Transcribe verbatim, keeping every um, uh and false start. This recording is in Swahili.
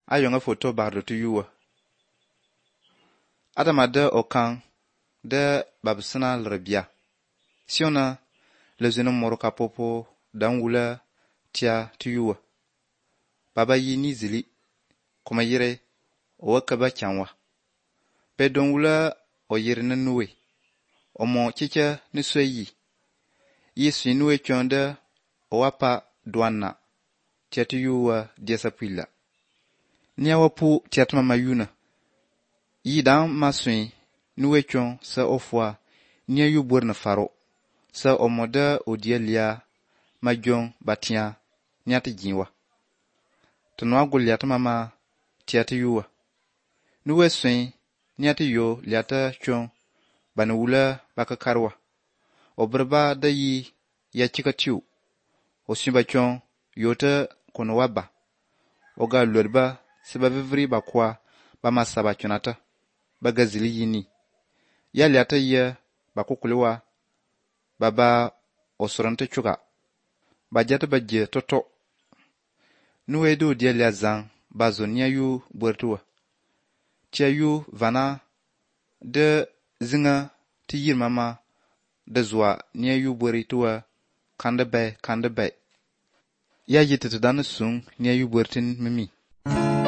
ayonga foto bardo tu yuwa. Adama de okan de babsina lrebia. Siona le zenu moro kapopo dan wula tia tu yuwa. Baba yi ni zili kuma yire o wakaba chanwa. Pe don wula o yire na nuwe. Omo chicha ni sweyi. Yi sui nuwe chonde o wapa douana tia tu yuwa diasa pila. Nia wapu tia tu mama yuna. Yi dan ma sui nuwe chon sa ofwa nia yu bur na faro. Sa omoda o dia lia ma jong batia nia ti jinwa. Tunwa gulia tu mama tia tu yuwa. Nuwe sui nia ti yo liata chon bana wula baka karwa. Obrba da yi ya chika tiu. O simba chon yota kono waba. Oga lwerba seba vivri bakwa ba masaba chonata. Baga zili yini. Ya liata ya bakukuliwa. Baba osurante chuka. Bajata baje toto. Nuwe do dia lia zang bazo nia yu buertuwa. Tia yu vana de zinga ti yir mama de zwa nia yu buerituwa kande bay kande bay. Ya yitete dana sung nia yu buertin mimi.